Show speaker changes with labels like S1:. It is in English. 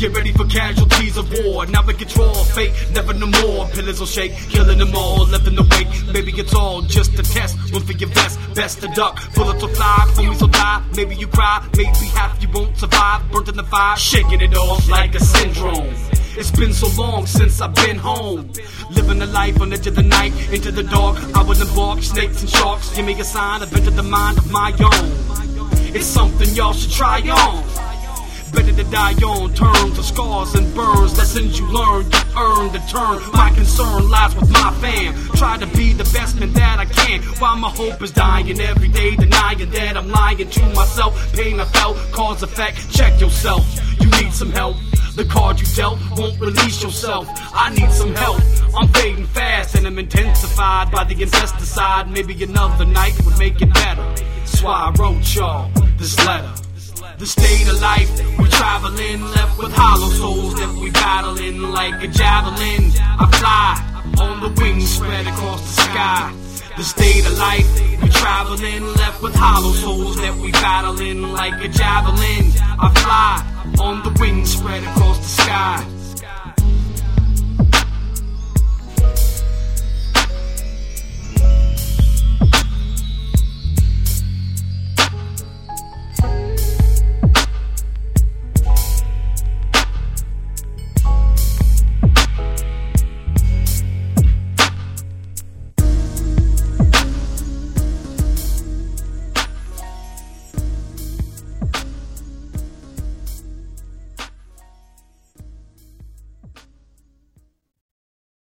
S1: Get ready for casualties of war. Now in control, fate, never no more. Pillars will shake, killing them all, living the wake. Maybe it's all just a test. Look for your vest, best to duck. Bullets will fly, homies will die. Maybe you cry, maybe half you won't survive. Burnt in the fire, shaking it off like a syndrome. It's been so long since I've been home. Living a life on the edge of the night, into the dark. I will embark, snakes and sharks. Give me a sign, I've entered the mind of my own. It's something y'all should try on. Better to die on terms of scars and burns. Lessons you learn, you earn the turn. My concern lies with my fam. Try to be the best man that I can, while my hope is dying every day, denying that I'm lying to myself. Pain I felt, cause effect, check yourself. You need some help. The card you dealt won't release yourself. I need some help. I'm fading fast and I'm intensified by the incesticide. Maybe another night would make it better. That's why I wrote y'all this letter. The state of life, we're traveling, left with hollow souls that we battling like a javelin. I fly on the wings spread across the sky. The state of life, we're traveling, left with hollow souls that we battling like a javelin. I fly on the wings spread across the sky.